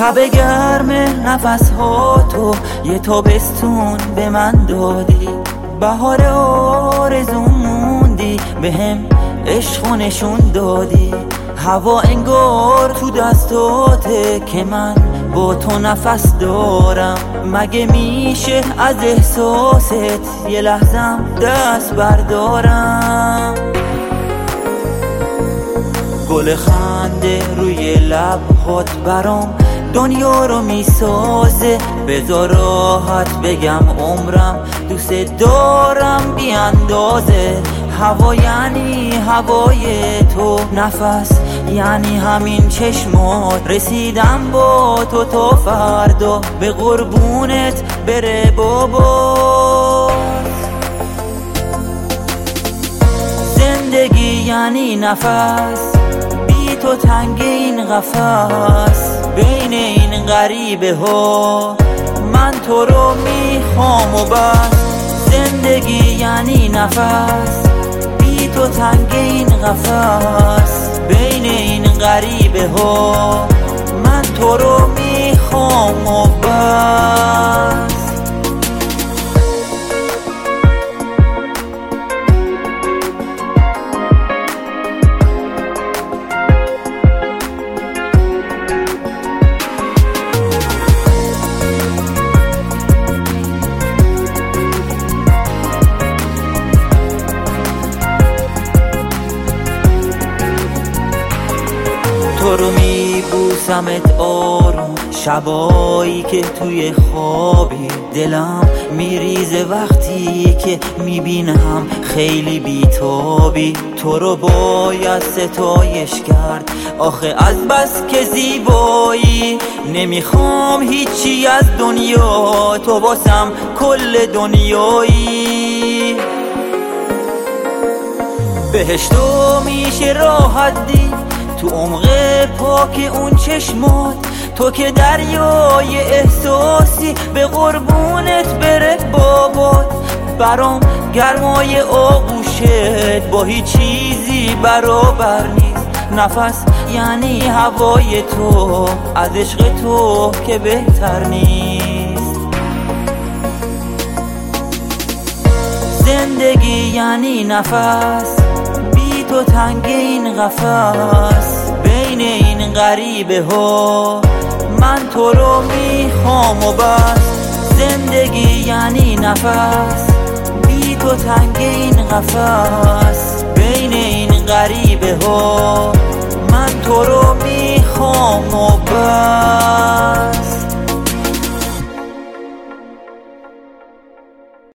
شب گرم نفس ها تو یه تابستون به من دادی، بهار آرزوم موندی بهم عشق و نشون دادی. هوا انگار تو دستاته که من با تو نفس دارم، مگه میشه از احساست یه لحظم دست بردارم؟ گل خنده روی لبهات برام دنیا رو میسازه، بذار راحت بگم عمرم دوست دارم بی اندازه. هوا یعنی هوای تو، نفس یعنی همین چشمات، رسیدم با تو تا فردا به قربونت بره بابا. زندگی یعنی نفس، بی تو تنگ این قفس، بین این غریبه ها من تو رو میخوام و بس. زندگی یعنی نفس، بی تو تنگ این قفس، بین این غریبه ها من تو رو میخوام و بس. تو رو میبوسمت آروم، شبایی که توی خوابی دلم میریزه وقتی که میبینم خیلی بیتابی. تو رو باید ستایش کرد آخه از بس که زیبایی، نمیخوام هیچی از دنیا، تو واسم کل دنیایی. بهشتو میشه راحت دید تو عمق پاک اون چشمات، تو که دریای احساسی به قربونت بره بابات. برام گرمای آغوشت با هیچ چیزی برابر نیست، نفس یعنی هوای تو، از عشق تو که بهتر نیست. زندگی یعنی نفس، بی تو تنگ این قفس، بین این غریبه ها من تو رو میخوام و بس. زندگی یعنی نفس، بی تو تنگ این قفس، بین این غریبه ها من تو رو میخوام و بس.